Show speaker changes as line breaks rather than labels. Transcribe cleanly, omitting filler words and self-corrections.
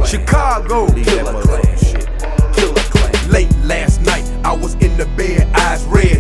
Chicago.
Killer Clan shit. Killer Clan.
Late last night, I was in the bed, eyes red.